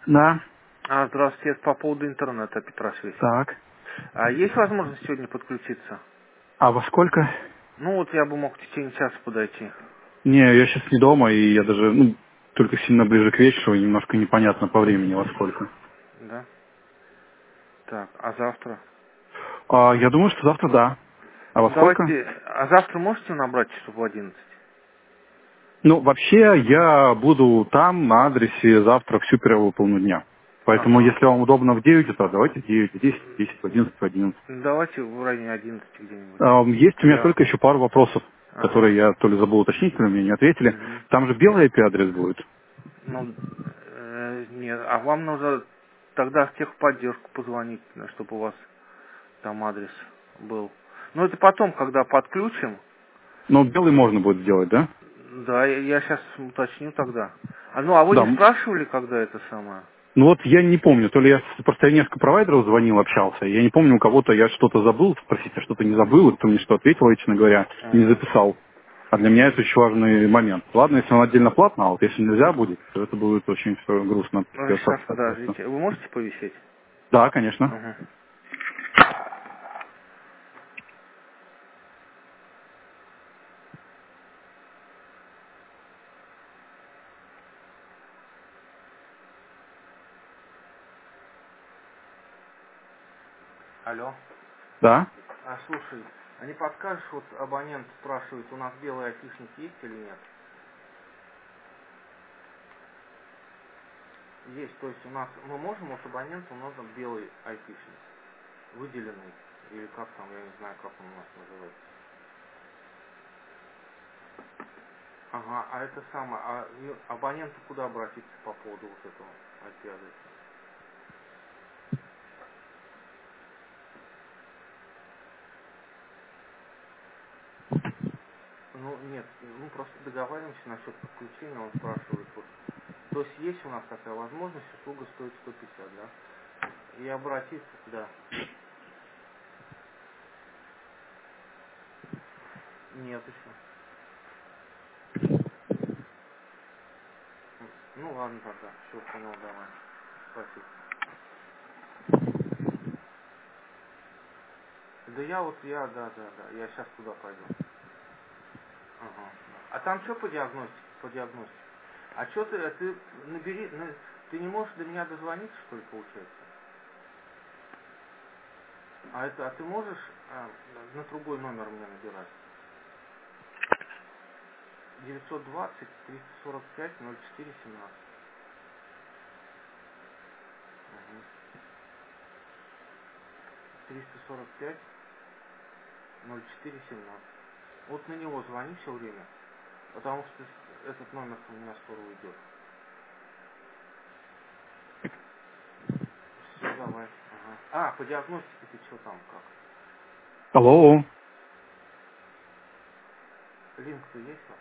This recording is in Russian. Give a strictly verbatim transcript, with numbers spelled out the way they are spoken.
Да, А, здравствуйте, это по поводу интернета, Петрашвили. так. А есть возможность сегодня подключиться? А во сколько? Ну вот я бы мог в течение часа подойти. Не, я сейчас не дома, и я даже, ну, только сильно ближе к вечеру, и немножко непонятно по времени во сколько. Да? Так, а завтра? А, я думаю, что завтра да. А во Ну сколько? давайте, а завтра можете набрать часов в одиннадцать? Ну, вообще, я буду там, на адресе, завтра всю первую половину дня. Поэтому, Ага. если вам удобно в девять утра, давайте в девять, в десять, в десять, в одиннадцать, в одиннадцать. Ну, давайте в районе одиннадцати где-нибудь. Ам, Есть у меня Я... только еще пару вопросов, Ага. которые я то ли забыл уточнить, то ли мне не ответили. Мгм. Там же белый ай пи-адрес будет. Ну, э, нет, а вам нужно тогда в техподдержку позвонить, чтобы у вас там адрес был. Ну это потом, когда подключим. Но белый можно будет сделать, да? Да, я сейчас уточню тогда. А ну, а вы не Да. спрашивали, когда это самое? Ну вот я не помню, то ли я с- просто я несколько провайдеров звонил, общался, я не помню, у кого-то я что-то забыл спросить, а что-то не забыл, и кто мне что ответил, честно говоря, и не Ага. записал. А для меня это очень важный момент. Ладно, если он отдельно платно, а вот если нельзя будет, то это будет очень всё грустно Ну, сейчас, соответственно. подождите. Вы можете повисеть? Да, конечно. Ага. Алло. Да? А слушай, а не подскажешь, вот абонент спрашивает, у нас белый айтишник есть или нет? Есть, то есть у нас, мы можем, вот абоненту нужен белый айтишник, выделенный, или как там, я не знаю, как он у нас называется. Ага, а это самое, а и абоненту куда обратиться по поводу вот этого ай пи-адреса? Ну, нет, мы просто договариваемся насчет подключения, он спрашивает, вот, то есть есть у нас такая возможность, услуга стоит сто пятьдесят, да? И обратиться, да. Нет еще. М, Ну ладно тогда, все, понял, давай. Спасибо. Да я вот, я, да, да, да, я сейчас туда пойду. Ага. А там что по диагностике, по диагностике? А что ты, а ты набери, на- ты не можешь до меня дозвониться, что ли, получается? А это, а ты можешь а, на другой номер мне набирать? девятьсот двадцать триста сорок пять ноль четыре семнадцать. Угу. триста сорок пять ноль четыре семнадцать. Вот на него звони все время, потому что с- этот номер у меня скоро уйдет. Все, давай. Ага. А, по диагностике ты что там, как? Алло. Линк-то есть?